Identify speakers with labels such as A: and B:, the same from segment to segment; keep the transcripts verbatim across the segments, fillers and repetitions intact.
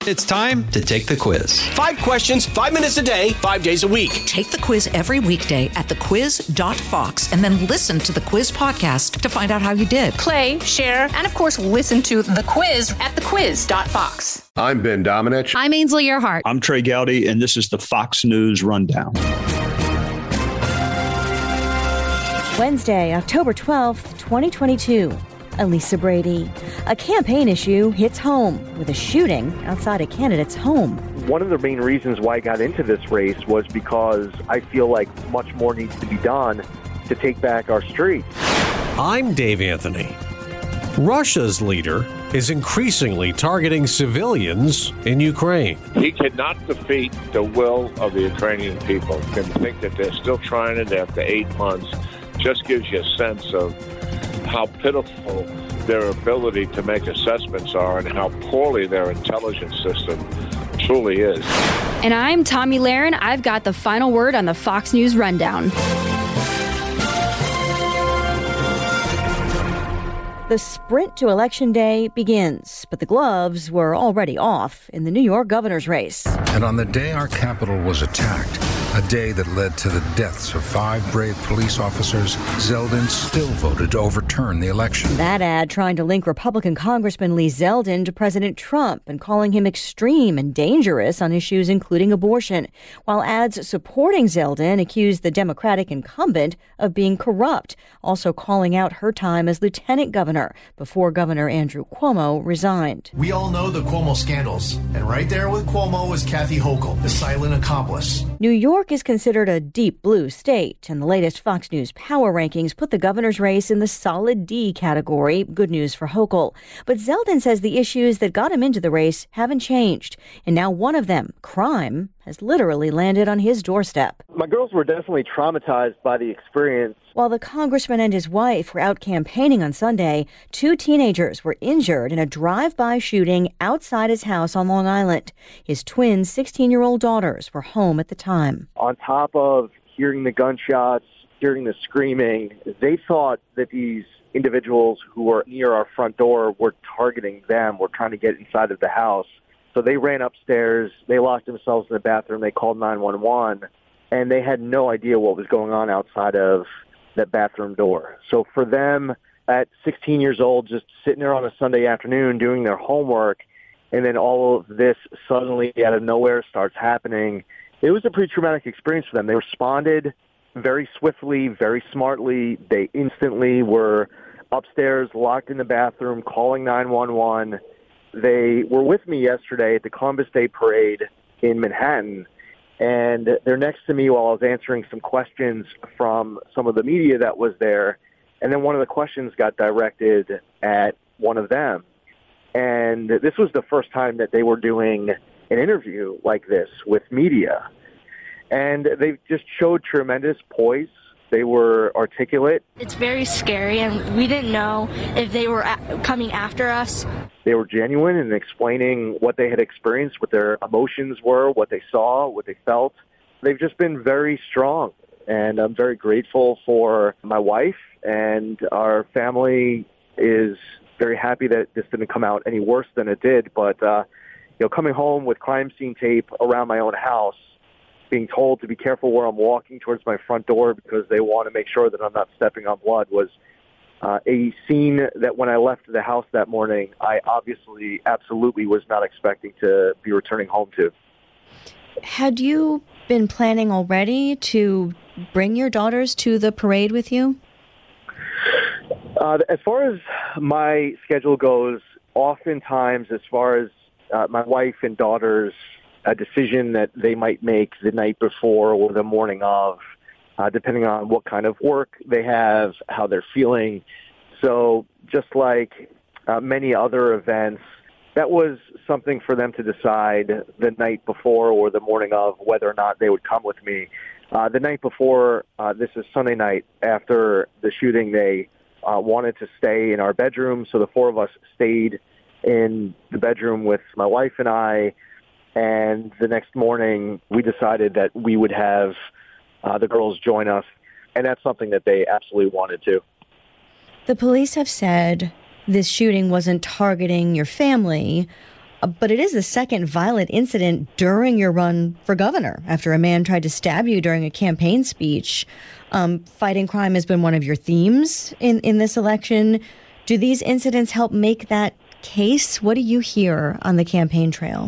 A: It's time to take the quiz.
B: Five questions, five minutes a day, five days a week.
C: Take the quiz every weekday at the quiz dot fox and then listen to the quiz podcast to find out how you did.
D: Play, share, and of course, listen to the quiz at the quiz dot fox.
E: I'm Ben Domenech.
F: I'm Ainsley Earhart.
G: I'm Trey Gowdy, and this is the Fox News Rundown.
H: Wednesday, October twelfth, twenty twenty-two. Elisa Brady. A campaign issue hits home with a shooting outside a candidate's home.
I: One of the main reasons why I got into this race was because I feel like much more needs to be done to take back our streets.
J: I'm Dave Anthony. Russia's leader is increasingly targeting civilians in Ukraine.
K: He cannot defeat the will of the Ukrainian people. And to think that they're still trying it after eight months just gives you a sense of how pitiful their ability to make assessments are and how poorly their intelligence system truly is.
F: And I'm Tommy Lahren. I've got the final word on the Fox News Rundown.
H: The sprint to Election Day begins, but the gloves were already off in the New York governor's race.
L: And on the day our capital was attacked, a day that led to the deaths of five brave police officers, Zeldin still voted to overturn the election.
H: That ad trying to link Republican Congressman Lee Zeldin to President Trump and calling him extreme and dangerous on issues including abortion, while ads supporting Zeldin accused the Democratic incumbent of being corrupt, also calling out her time as lieutenant governor before Governor Andrew Cuomo resigned.
M: We all know the Cuomo scandals, and right there with Cuomo was Kathy Hochul, the silent accomplice.
H: New York is considered a deep blue state, and the latest Fox News power rankings put the governor's race in the solid D category. Good news for Hochul. But Zeldin says the issues that got him into the race haven't changed, and now one of them, crime, has literally landed on his doorstep.
I: My girls were definitely traumatized by the experience.
H: While the congressman and his wife were out campaigning on Sunday, two teenagers were injured in a drive-by shooting outside his house on Long Island. His twin sixteen-year-old daughters were home at the time.
I: On top of hearing the gunshots, hearing the screaming, they thought that these individuals who were near our front door were targeting them, were trying to get inside of the house. So they ran upstairs, they locked themselves in the bathroom, they called nine one one, and they had no idea what was going on outside of that bathroom door. So for them, at sixteen years old, just sitting there on a Sunday afternoon doing their homework, and then all of this suddenly out of nowhere starts happening, it was a pretty traumatic experience for them. They responded very swiftly, very smartly. They instantly were upstairs, locked in the bathroom, calling nine one one. They were with me yesterday at the Columbus Day Parade in Manhattan, and they're next to me while I was answering some questions from some of the media that was there, and then one of the questions got directed at one of them. And this was the first time that they were doing an interview like this with media. And they just showed tremendous poise. They were articulate.
N: It's very scary, and we didn't know if they were a- coming after us.
I: They were genuine in explaining what they had experienced, what their emotions were, what they saw, what they felt. They've just been very strong, and I'm very grateful for my wife, and our family is very happy that this didn't come out any worse than it did. But, uh, you know, coming home with crime scene tape around my own house, being told to be careful where I'm walking towards my front door because they want to make sure that I'm not stepping on blood was uh, a scene that when I left the house that morning, I obviously absolutely was not expecting to be returning home to.
H: Had you been planning already to bring your daughters to the parade with you?
I: Uh, as far as my schedule goes, oftentimes as far as uh, my wife and daughters, a decision that they might make the night before or the morning of, uh, depending on what kind of work they have, how they're feeling. So just like uh, many other events, that was something for them to decide the night before or the morning of whether or not they would come with me. Uh, the night before, uh, this is Sunday night, after the shooting, they uh, wanted to stay in our bedroom. So the four of us stayed in the bedroom with my wife and I. And the next morning, we decided that we would have uh, the girls join us. And that's something that they absolutely wanted to.
H: The police have said this shooting wasn't targeting your family. Uh, but it is the second violent incident during your run for governor after a man tried to stab you during a campaign speech. Um, fighting crime has been one of your themes in, in this election. Do these incidents help make that case? What do you hear on the campaign trail?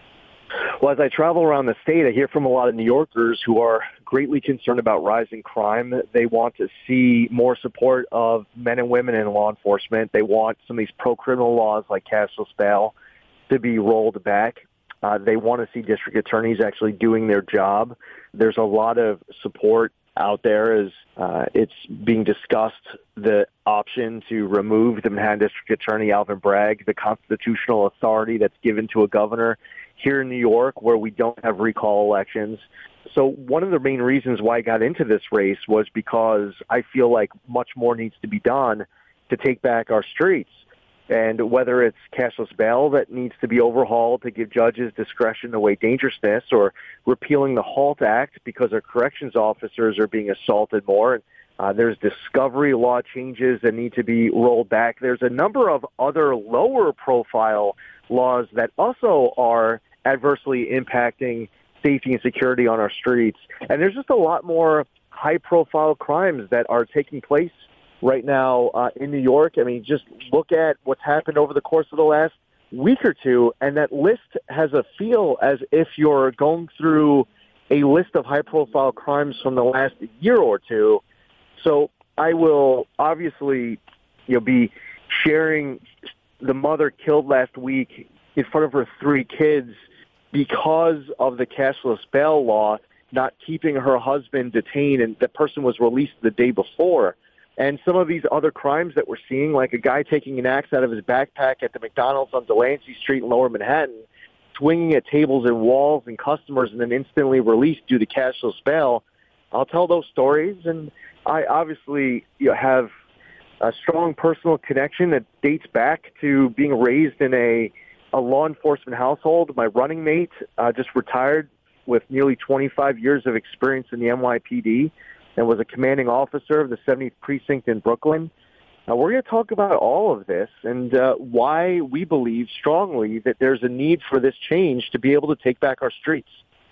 I: Well, as I travel around the state, I hear from a lot of New Yorkers who are greatly concerned about rising crime. They want to see more support of men and women in law enforcement. They want some of these pro-criminal laws like cashless bail to be rolled back. Uh, they want to see district attorneys actually doing their job. There's a lot of support out there as uh, it's being discussed, the option to remove the Manhattan District Attorney Alvin Bragg, the constitutional authority that's given to a governor here in New York where we don't have recall elections. So one of the main reasons why I got into this race was because I feel like much more needs to be done to take back our streets. And whether it's cashless bail that needs to be overhauled to give judges discretion to weigh dangerousness, or repealing the HALT Act because our corrections officers are being assaulted more. Uh, there's discovery law changes that need to be rolled back. There's a number of other lower profile laws that also are adversely impacting safety and security on our streets. And there's just a lot more high profile crimes that are taking place right now uh, in New York. I mean, just look at what's happened over the course of the last week or two, and that list has a feel as if you're going through a list of high-profile crimes from the last year or two. So I will obviously, you know, be sharing the mother killed last week in front of her three kids because of the cashless bail law not keeping her husband detained, and the person was released the day before. And some of these other crimes that we're seeing, like a guy taking an axe out of his backpack at the McDonald's on Delancey Street in Lower Manhattan, swinging at tables and walls and customers, and then instantly released due to cashless bail. I'll tell those stories, and I obviously you know, have a strong personal connection that dates back to being raised in a, a law enforcement household. My running mate uh, just retired with nearly twenty-five years of experience in the N Y P D. And was a commanding officer of the seventieth Precinct in Brooklyn. Uh, we're going to talk about all of this and uh, why we believe strongly that there's a need for this change to be able to take back our streets.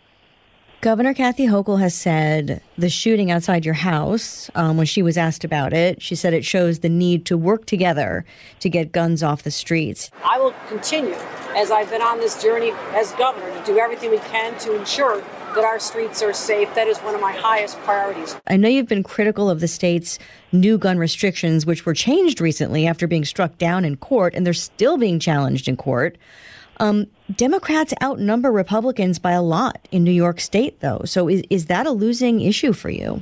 H: Governor Kathy Hochul has said the shooting outside your house, um, when she was asked about it, she said it shows the need to work together to get guns off the streets.
E: I will continue, as I've been on this journey as governor, to do everything we can to ensure that our streets are safe. That is one of my highest priorities.
H: I know you've been critical of the state's new gun restrictions, which were changed recently after being struck down in court, and they're still being challenged in court. Um, Democrats outnumber Republicans by a lot in New York State, though. So is, is that a losing issue for you?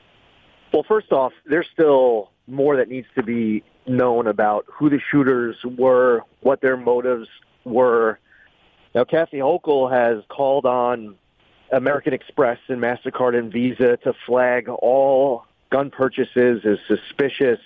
I: Well, first off, there's still more that needs to be known about who the shooters were, what their motives were. Now, Kathy Hochul has called on American Express and MasterCard and Visa to flag all gun purchases as suspicious.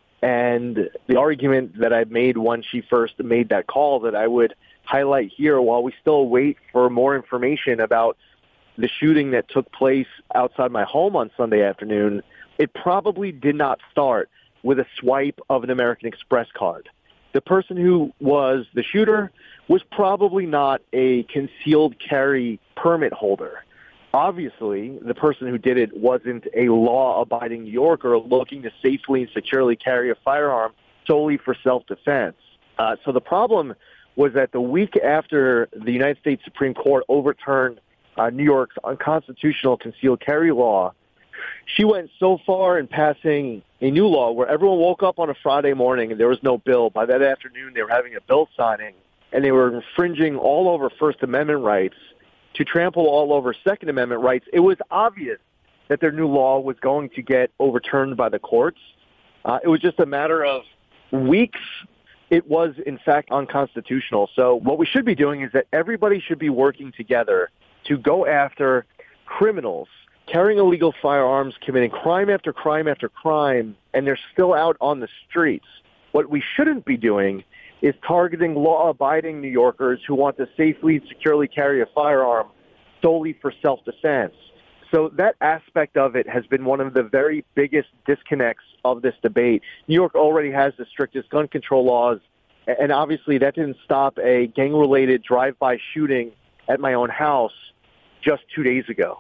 I: And the argument that I made when she first made that call that I would highlight here while we still wait for more information about the shooting that took place outside my home on Sunday afternoon, it probably did not start with a swipe of an American Express card. The person who was the shooter was probably not a concealed carry permit holder. Obviously, the person who did it wasn't a law-abiding New Yorker looking to safely and securely carry a firearm solely for self-defense. Uh, so the problem was that the week after the United States Supreme Court overturned uh, New York's unconstitutional concealed carry law, she went so far in passing a new law where everyone woke up on a Friday morning and there was no bill. By that afternoon, they were having a bill signing, and they were infringing all over First Amendment rights to trample all over Second Amendment rights. It was obvious that their new law was going to get overturned by the courts. Uh, it was just a matter of weeks. It was, in fact, unconstitutional. So what we should be doing is that everybody should be working together to go after criminals carrying illegal firearms, committing crime after crime after crime, and they're still out on the streets. What we shouldn't be doing is targeting law-abiding New Yorkers who want to safely and securely carry a firearm solely for self-defense. So that aspect of it has been one of the very biggest disconnects of this debate. New York already has the strictest gun control laws And obviously that didn't stop a gang-related drive-by shooting at my own house just two days ago.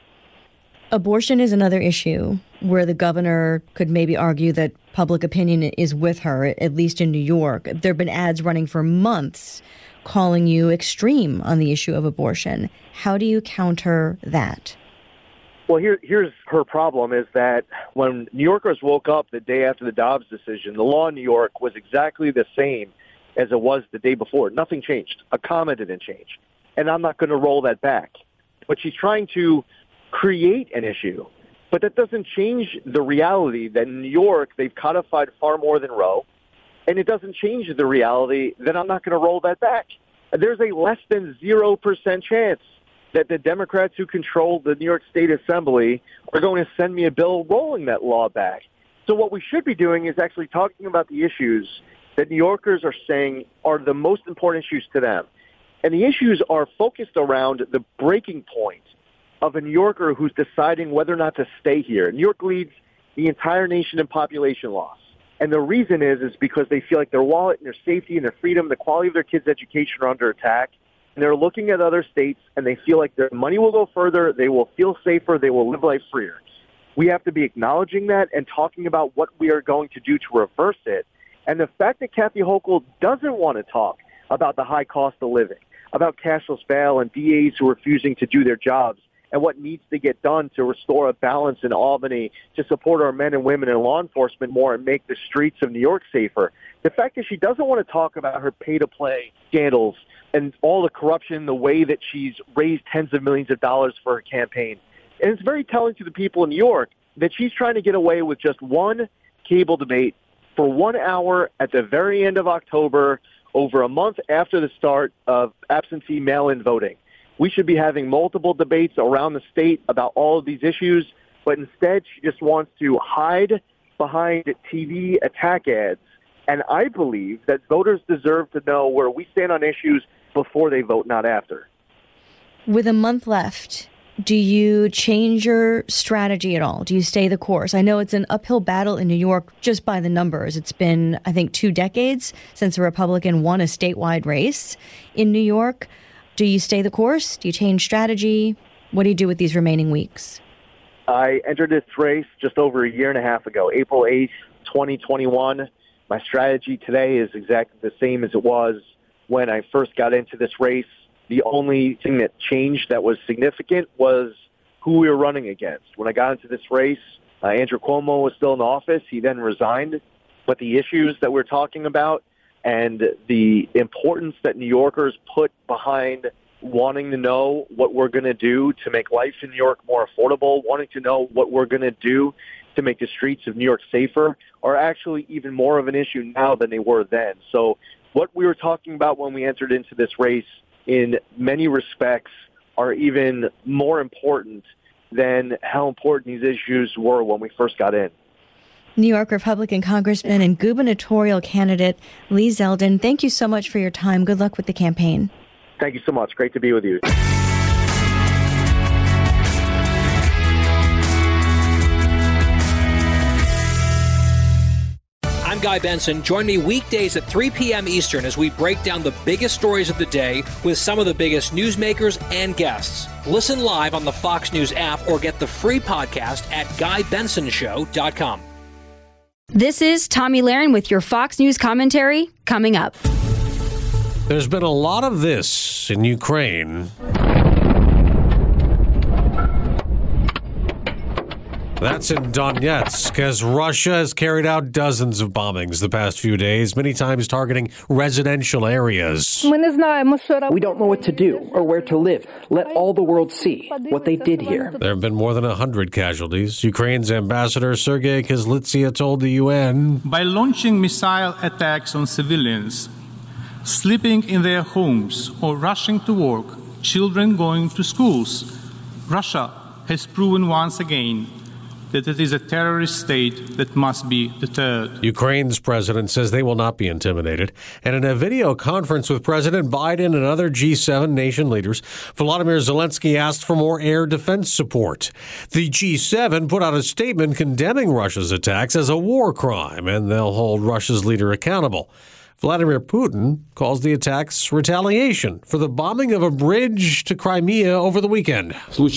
H: Abortion is another issue where the governor could maybe argue that public opinion is with her, at least in New York. There have been ads running for months calling you extreme on the issue of abortion. How do you counter that?
I: Well, here, here's her problem is that when New Yorkers woke up the day after the Dobbs decision, the law in New York was exactly the same as it was the day before. Nothing changed. A comma didn't change. And I'm not going to roll that back. But she's trying to create an issue. But that doesn't change the reality that in New York, they've codified far more than Roe. And it doesn't change the reality that I'm not going to roll that back. There's a less than zero percent chance that the Democrats who control the New York State Assembly are going to send me a bill rolling that law back. So what we should be doing is actually talking about the issues that New Yorkers are saying are the most important issues to them. And the issues are focused around the breaking point of a New Yorker who's deciding whether or not to stay here. New York leads the entire nation in population loss. And the reason is, is because they feel like their wallet and their safety and their freedom, the quality of their kids' education are under attack. And they're looking at other states and they feel like their money will go further, they will feel safer, they will live life freer. We have to be acknowledging that and talking about what we are going to do to reverse it. And the fact that Kathy Hochul doesn't want to talk about the high cost of living, about cashless bail and D As who are refusing to do their jobs, and what needs to get done to restore a balance in Albany to support our men and women in law enforcement more and make the streets of New York safer. The fact that she doesn't want to talk about her pay-to-play scandals and all the corruption, the way that she's raised tens of millions of dollars for her campaign. And it's very telling to the people in New York that she's trying to get away with just one cable debate for one hour at the very end of October, over a month after the start of absentee mail-in voting. We should be having multiple debates around the state about all of these issues, but instead she just wants to hide behind T V attack ads. And I believe that voters deserve to know where we stand on issues before they vote, not after.
H: With a month left, do you change your strategy at all? Do you stay the course? I know it's an uphill battle in New York just by the numbers. It's been, I think, two decades since a Republican won a statewide race in New York. Do you stay the course? Do you change strategy? What do you do with these remaining weeks?
I: I entered this race just over a year and a half ago, April eighth, twenty twenty-one. My strategy today is exactly the same as it was when I first got into this race. The only thing that changed that was significant was who we were running against. When I got into this race, uh, Andrew Cuomo was still in office. He then resigned. But the issues that we're talking about and the importance that New Yorkers put behind wanting to know what we're going to do to make life in New York more affordable, wanting to know what we're going to do to make the streets of New York safer, are actually even more of an issue now than they were then. So what we were talking about when we entered into this race in many respects are even more important than how important these issues were when we first got in.
H: New York Republican Congressman and gubernatorial candidate Lee Zeldin, thank you so much for your time. Good luck with the campaign.
I: Thank you so much. Great to be with you.
O: I'm Guy Benson. Join me weekdays at three p.m. Eastern as we break down the biggest stories of the day with some of the biggest newsmakers and guests. Listen live on the Fox News app or get the free podcast at guy benson show dot com.
F: This is Tommy Lahren with your Fox News commentary coming up.
J: There's been a lot of this in Ukraine. That's in Donetsk, as Russia has carried out dozens of bombings the past few days, many times targeting residential areas.
P: We don't know what to do or where to live. Let all the world see what they did here.
J: There have been more than one hundred casualties. Ukraine's ambassador Sergei Kyslytsya told the U N,
Q: by launching missile attacks on civilians, sleeping in their homes or rushing to work, children going to schools, Russia has proven once again that it is a terrorist state that must be deterred.
J: Ukraine's president says they will not be intimidated. And in a video conference with President Biden and other G seven nation leaders, Volodymyr Zelensky asked for more air defense support. The G seven put out a statement condemning Russia's attacks as a war crime, and they'll hold Russia's leader accountable. Vladimir Putin calls the attacks retaliation for the bombing of a bridge to Crimea over the weekend.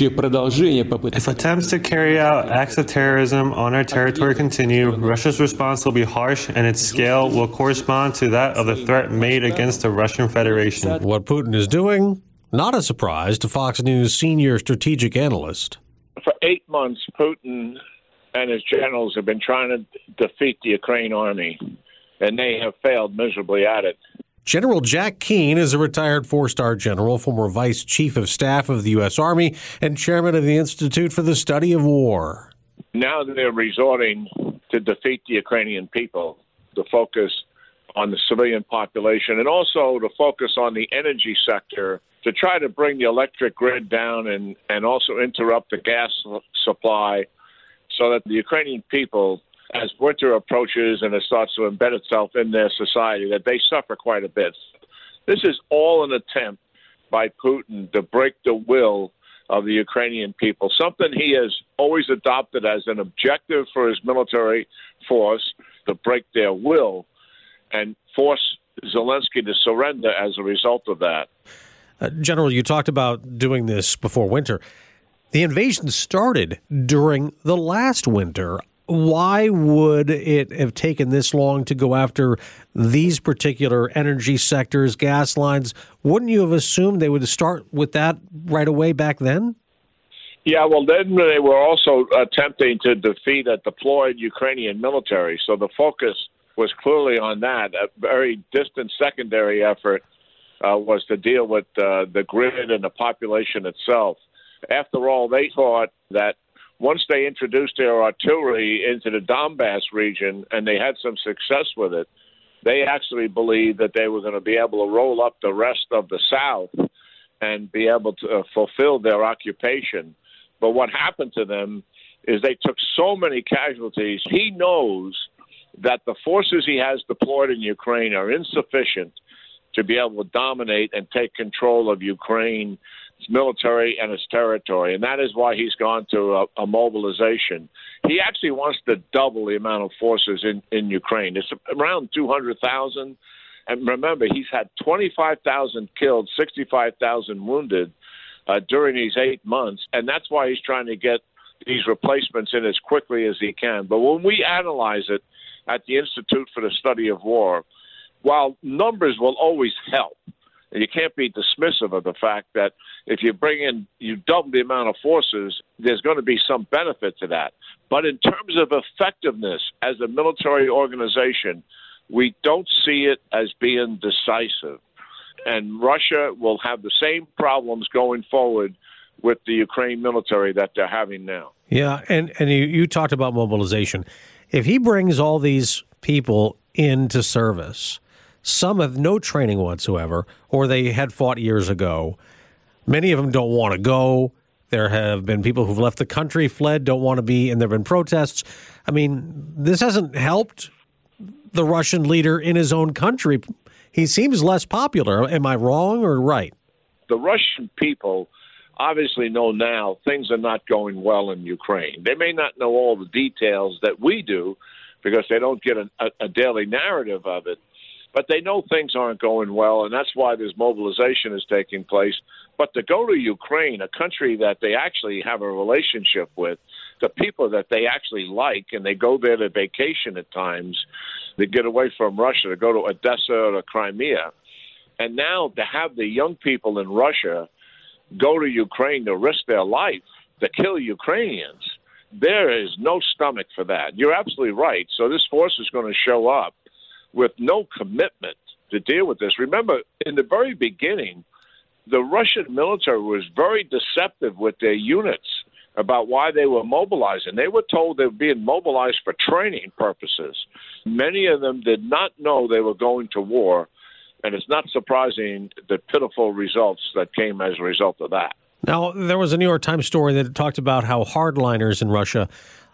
R: If attempts to carry out acts of terrorism on our territory continue, Russia's response will be harsh and its scale will correspond to that of the threat made against the Russian Federation.
J: What Putin is doing, not a surprise to Fox News senior strategic analyst.
K: For eight months, Putin and his generals have been trying to defeat the Ukraine army, and they have failed miserably at it.
J: General Jack Keane is a retired four-star general, former vice chief of staff of the U S. Army, and chairman of the Institute for the Study of War.
K: Now they're resorting to defeat the Ukrainian people, to focus on the civilian population, and also to focus on the energy sector to try to bring the electric grid down and, and also interrupt the gas supply so that the Ukrainian people, as winter approaches and it starts to embed itself in their society, that they suffer quite a bit. This is all an attempt by Putin to break the will of the Ukrainian people, something he has always adopted as an objective for his military force, to break their will and force Zelensky to surrender as a result of that.
J: Uh, General, you talked about doing this before winter. The invasion started during the last winter. Why would it have taken this long to go after these particular energy sectors, gas lines? Wouldn't you have assumed they would start with that right away back then?
K: Yeah, well, then they were also attempting to defeat a deployed Ukrainian military. So the focus was clearly on that. A very distant secondary effort uh, was to deal with uh, the grid and the population itself. After all, they thought that once they introduced their artillery into the Donbass region and they had some success with it, they actually believed that they were going to be able to roll up the rest of the South and be able to uh, fulfill their occupation. But what happened to them is they took so many casualties. He knows that the forces he has deployed in Ukraine are insufficient to be able to dominate and take control of Ukraine, its military and its territory. And that is why he's gone to a, a mobilization. He actually wants to double the amount of forces in, in Ukraine. It's around two hundred thousand. And remember, he's had twenty-five thousand killed, sixty-five thousand wounded uh, during these eight months. And that's why he's trying to get these replacements in as quickly as he can. But when we analyze it at the Institute for the Study of War, while numbers will always help, and you can't be dismissive of the fact that if you bring in, you double the amount of forces, there's going to be some benefit to that. But in terms of effectiveness as a military organization, we don't see it as being decisive. And Russia will have the same problems going forward with the Ukraine military that they're having now.
J: Yeah, and, and you, you talked about mobilization. If he brings all these people into service, some have no training whatsoever, or they had fought years ago. Many of them don't want to go. There have been people who've left the country, fled, don't want to be, and there have been protests. I mean, this hasn't helped the Russian leader in his own country. He seems less popular. Am I wrong or right?
K: The Russian people obviously know now things are not going well in Ukraine. They may not know all the details that we do because they don't get a, a, a daily narrative of it. But they know things aren't going well, and that's why this mobilization is taking place. But to go to Ukraine, a country that they actually have a relationship with, the people that they actually like, and they go there to vacation at times, to get away from Russia, to go to Odessa or to Crimea. And now to have the young people in Russia go to Ukraine to risk their life, to kill Ukrainians, there is no stomach for that. You're absolutely right. So this force is going to show up with no commitment to deal with this. Remember, in the very beginning, the Russian military was very deceptive with their units about why they were mobilizing. They were told they were being mobilized for training purposes. Many of them did not know they were going to war, and it's not surprising the pitiful results that came as a result of that.
J: Now, there was a New York Times story that talked about how hardliners in Russia,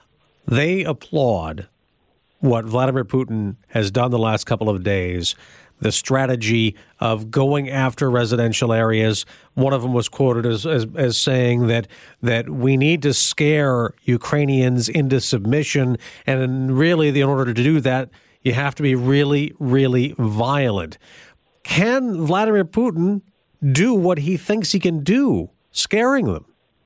J: they applaud what Vladimir Putin has done the last couple of days, the strategy of going after residential areas. One of them was quoted as, as, as saying that that we need to scare Ukrainians into submission, and really, in order to do that, you have to be really, really violent. Can Vladimir Putin do what he thinks he can do, scaring them?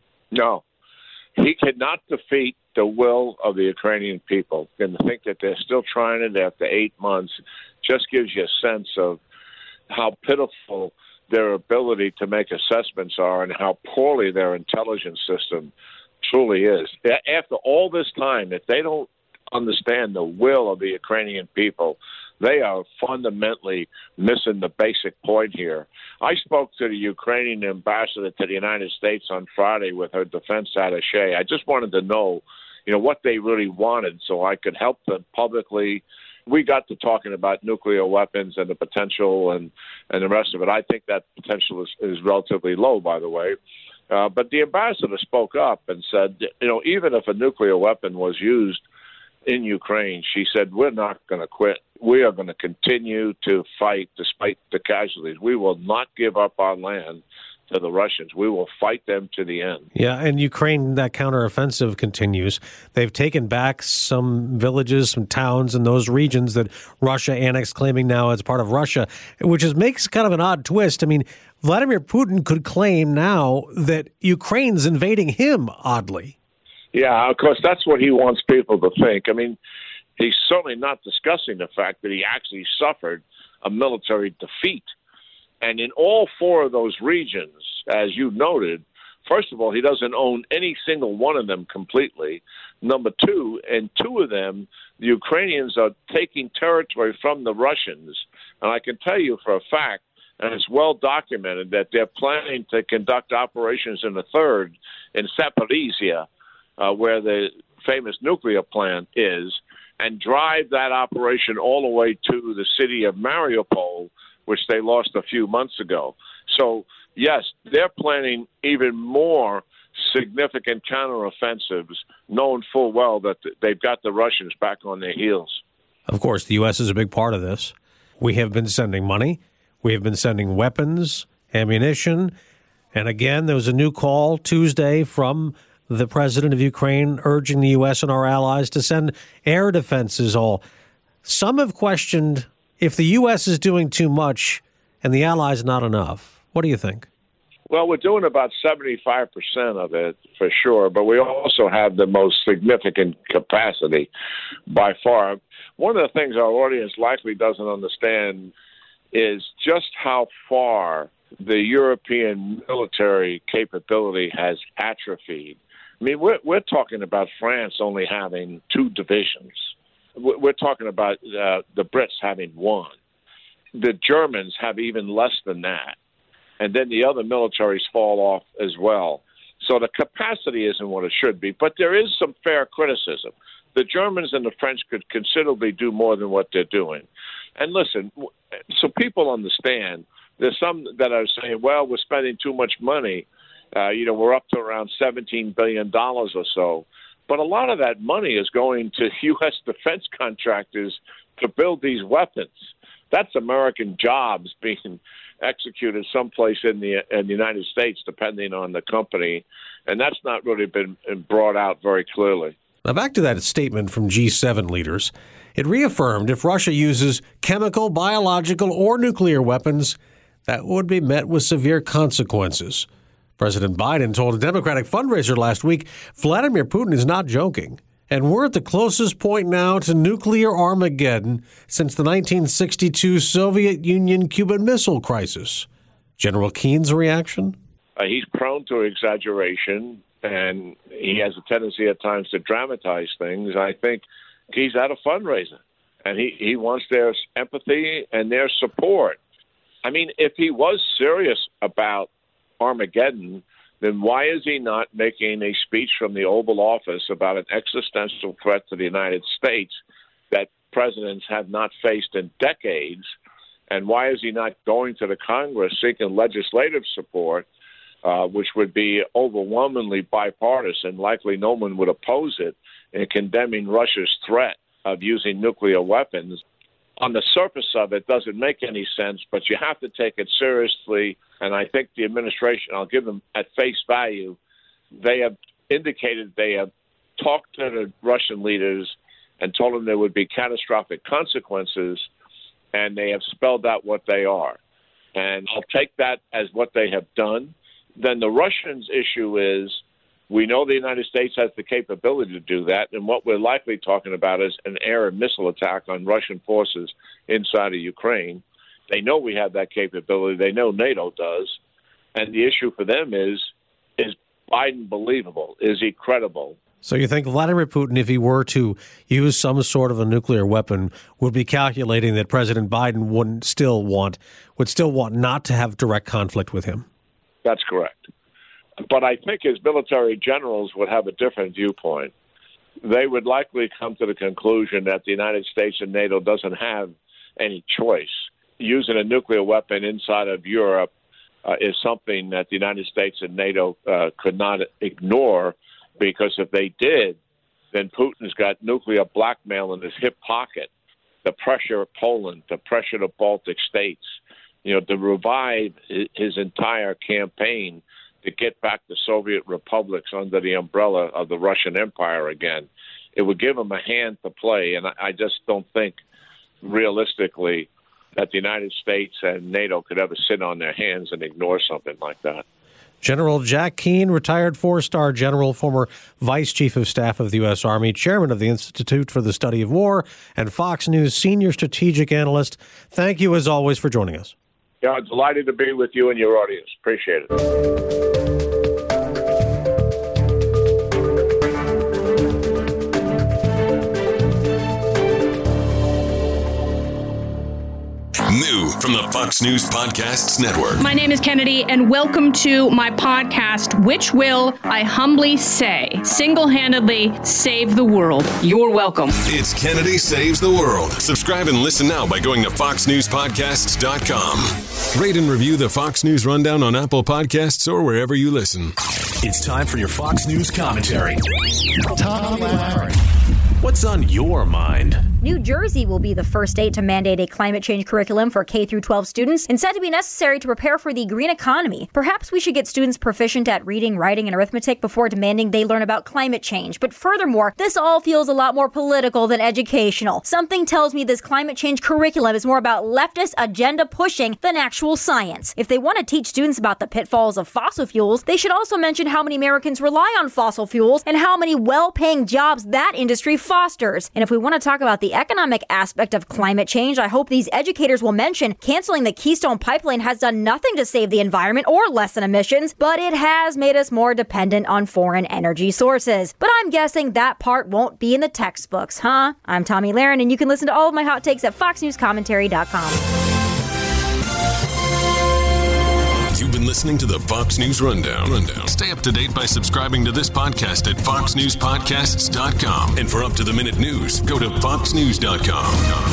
K: No. He cannot defeat the will of the Ukrainian people. And to think that they're still trying it after eight months just gives you a sense of how pitiful their ability to make assessments are and how poorly their intelligence system truly is. After all this time, if they don't understand the will of the Ukrainian people, they are fundamentally missing the basic point here. I spoke to the Ukrainian ambassador to the United States on Friday with her defense attaché. I just wanted to know, you know, what they really wanted so I could help them publicly. We got to talking about nuclear weapons and the potential and, and the rest of it. I think that potential is, is relatively low, by the way. Uh, but the ambassador spoke up and said, you know, even if a nuclear weapon was used in Ukraine, she said, we're not going to quit. We are going to continue to fight despite the casualties. We will not give up our land to the Russians. We will fight them to the end.
J: Yeah, and Ukraine, that counteroffensive continues. They've taken back some villages, some towns in those regions that Russia annexed, claiming now it's part of Russia, which is makes kind of an odd twist. I mean, Vladimir Putin could claim now that Ukraine's invading him, oddly.
K: Yeah, of course, that's what he wants people to think. I mean, he's certainly not discussing the fact that he actually suffered a military defeat. And in all four of those regions, as you noted, first of all, he doesn't own any single one of them completely. Number two, in two of them, the Ukrainians are taking territory from the Russians. And I can tell you for a fact, and it's well documented, that they're planning to conduct operations in the third in Zaporizhia, uh, where the famous nuclear plant is, and drive that operation all the way to the city of Mariupol, which they lost a few months ago. So, yes, they're planning even more significant counteroffensives, knowing full well that they've got the Russians back on their heels.
J: Of course, the U S is a big part of this. We have been sending money. We have been sending weapons, ammunition. And again, there was a new call Tuesday from the president of Ukraine urging the U S and our allies to send air defenses all. Some have questioned if the U S is doing too much and the allies not enough. What do you think?
K: Well, we're doing about seventy-five percent of it for sure, but we also have the most significant capacity by far. One of the things our audience likely doesn't understand is just how far the European military capability has atrophied. I mean, we're, we're talking about France only having two divisions. We're talking about uh, the Brits having one. The Germans have even less than that. And then the other militaries fall off as well. So the capacity isn't what it should be. But there is some fair criticism. The Germans and the French could considerably do more than what they're doing. And listen, so people understand, there's some that are saying, well, we're spending too much money. Uh, you know, we're up to around seventeen billion dollars or so. But a lot of that money is going to U S defense contractors to build these weapons. That's American jobs being executed someplace in the, in the United States, depending on the company. And that's not really been brought out very clearly.
J: Now, back to that statement from G seven leaders. It reaffirmed if Russia uses chemical, biological, or nuclear weapons, that would be met with severe consequences. President Biden told a Democratic fundraiser last week, Vladimir Putin is not joking. And we're at the closest point now to nuclear Armageddon since the nineteen sixty-two Soviet Union-Cuban Missile Crisis. General Keene's reaction?
K: Uh, he's prone to exaggeration, and he has a tendency at times to dramatize things. I think he's at a fundraiser, and he, he wants their empathy and their support. I mean, if he was serious about Armageddon, then why is he not making a speech from the Oval Office about an existential threat to the United States that presidents have not faced in decades? And why is he not going to the Congress seeking legislative support, uh, which would be overwhelmingly bipartisan? Likely no one would oppose it in condemning Russia's threat of using nuclear weapons. On the surface of it, doesn't make any sense, but you have to take it seriously. And I think the administration, I'll give them at face value, they have indicated they have talked to the Russian leaders and told them there would be catastrophic consequences, and they have spelled out what they are. And I'll take that as what they have done. Then the Russians' issue is, we know the United States has the capability to do that, and what we're likely talking about is an air and missile attack on Russian forces inside of Ukraine. They know we have that capability. They know NATO does. And the issue for them is, is Biden believable? Is he credible?
J: So you think Vladimir Putin, if he were to use some sort of a nuclear weapon, would be calculating that President Biden wouldn't still want, would still want not to have direct conflict with him?
K: That's correct. But I think his military generals would have a different viewpoint. They would likely come to the conclusion that the United States and NATO doesn't have any choice. Using a nuclear weapon inside of Europe uh, is something that the United States and NATO uh, could not ignore, because if they did, then Putin's got nuclear blackmail in his hip pocket, the pressure of Poland, the pressure of the Baltic states, you know, to revive his entire campaign to get back the Soviet republics under the umbrella of the Russian Empire again. It would give him a hand to play, and I just don't think realistically that the United States and NATO could ever sit on their hands and ignore something like that.
J: General Jack Keane, retired four-star general, former Vice Chief of Staff of the U S. Army, chairman of the Institute for the Study of War, and Fox News senior strategic analyst. Thank you, as always, for joining us.
K: Yeah, I'm delighted to be with you and your audience. Appreciate it.
S: New from the Fox News Podcasts Network.
D: My name is Kennedy, and welcome to my podcast, which will, I humbly say, single-handedly save the world. You're welcome.
S: It's Kennedy Saves the World. Subscribe and listen now by going to fox news podcasts dot com. Rate and review the Fox News Rundown on Apple Podcasts or wherever you listen.
T: It's time for your Fox News commentary. Tom Laren.
U: What's on your mind?
V: New Jersey will be the first state to mandate a climate change curriculum for K through twelve students and said to be necessary to prepare for the green economy. Perhaps we should get students proficient at reading, writing, and arithmetic before demanding they learn about climate change. But furthermore, this all feels a lot more political than educational. Something tells me this climate change curriculum is more about leftist agenda pushing than actual science. If they want to teach students about the pitfalls of fossil fuels, they should also mention how many Americans rely on fossil fuels and how many well-paying jobs that industry fosters. And if we want to talk about the economic aspect of climate change, I hope these educators will mention canceling the Keystone Pipeline has done nothing to save the environment or lessen emissions, but it has made us more dependent on foreign energy sources. But I'm guessing that part won't be in the textbooks, huh? I'm Tommy Laren, and you can listen to all of my hot takes at fox news commentary dot com.
S: You've been listening to the Fox News Rundown. Rundown. Stay up to date by subscribing to this podcast at fox news podcasts dot com. And for up-to-the-minute news, go to fox news dot com.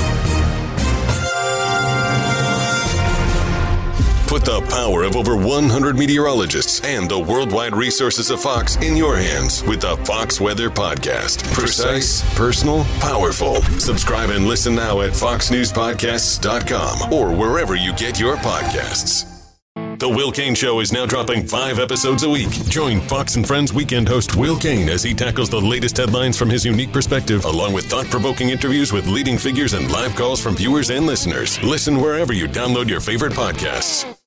S: Put the power of over one hundred meteorologists and the worldwide resources of Fox in your hands with the Fox Weather Podcast. Precise, personal, powerful. Subscribe and listen now at fox news podcasts dot com or wherever you get your podcasts. The Will Cain Show is now dropping five episodes a week. Join Fox and Friends weekend host Will Cain as he tackles the latest headlines from his unique perspective, along with thought-provoking interviews with leading figures and live calls from viewers and listeners. Listen wherever you download your favorite podcasts.